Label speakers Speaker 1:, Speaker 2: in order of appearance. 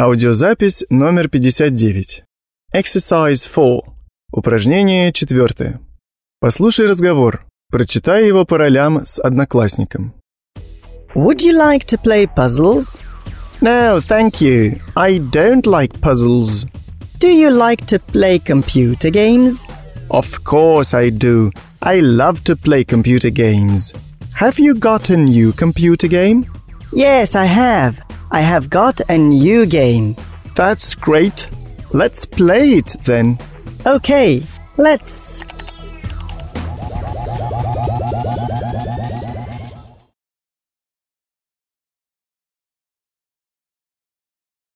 Speaker 1: Аудиозапись номер 59. Exercise 4. Упражнение 4. Послушай разговор. Прочитай его по ролям с одноклассником.
Speaker 2: Would you like to play puzzles?
Speaker 1: No, thank you. I don't like puzzles.
Speaker 2: Do you like to play computer games?
Speaker 1: Of course I do. I love to play computer games. Have you got a new computer game?
Speaker 2: Yes, I have. I have got a new game.
Speaker 1: That's great. Let's play it then.
Speaker 2: Okay, let's.